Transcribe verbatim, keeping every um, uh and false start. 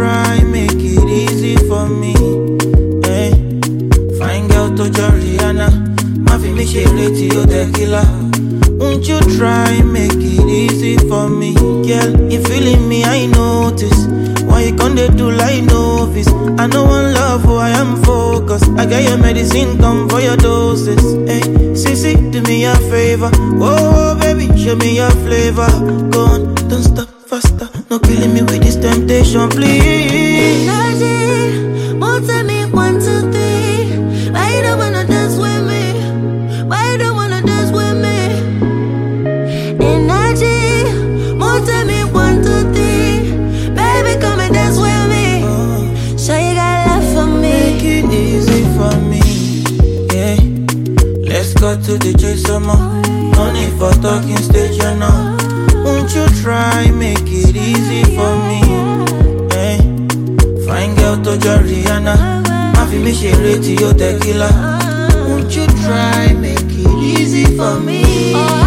try make it easy for me? Hey, fine girl to Joriana, ma fi mi shere ti o tequila. Won't you try make it easy for me? Girl, you feeling me, I notice. Why you can't do like novice? I know one love who I am focused. I got your medicine, come for your doses. Hey, sissy, do me a favor. Oh, baby, show me your flavor. Go on, don't stop, faster. No killing me with this temptation, please. Energy, more tell me one, two, three. Why you don't wanna dance with me? Why you don't wanna dance with me? Energy, more tell me one, two, three. Baby, come and dance with me. uh, Sure you got love for me. Make it easy for me, yeah. Let's go to the chase some more. No need for talking stage, you know. Won't you try make it easy for me? Hey, fine girl to Joriana, ma fi mi shere ti o tequila. Won't you try make it easy for me? Oh,